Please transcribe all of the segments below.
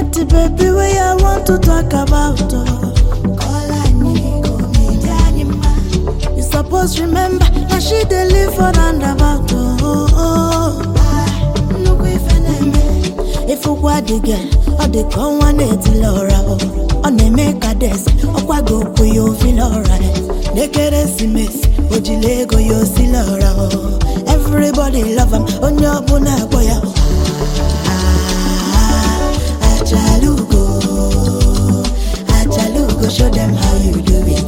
The baby way I want to talk about. You suppose remember that she dey live for roundabout. If you want the girl, or the come one day till Laura, on the make a desk, or what go for you feel alright. They get a simis, but you lego you see Laura. Everybody love him, on your bona boy. Achalugo, show them how you do it.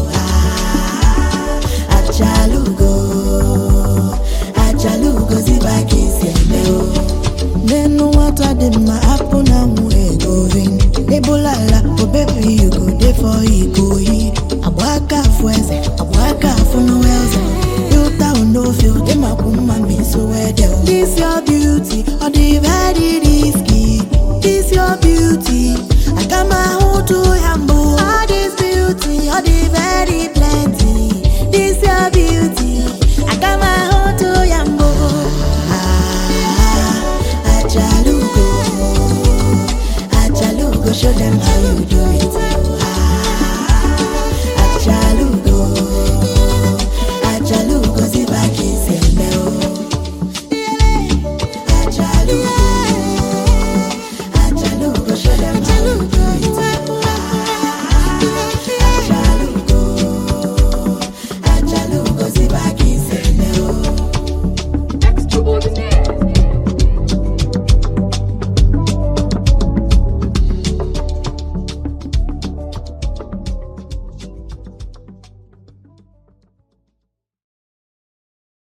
Achalugo, ziba kisi mbeo. Nenu wata de ma apu na mwe goving. Ebolala, oh baby you go there for ego hit. Abwaka fueze, abwaka funu weze. You town no feel, dem a kuma me so where them. This your beauty, or the very risky. This your beauty, I got my own to humble. All this beauty, all the very plenty. This your beauty, I got my own to humble. Achalugo, show them how you do it.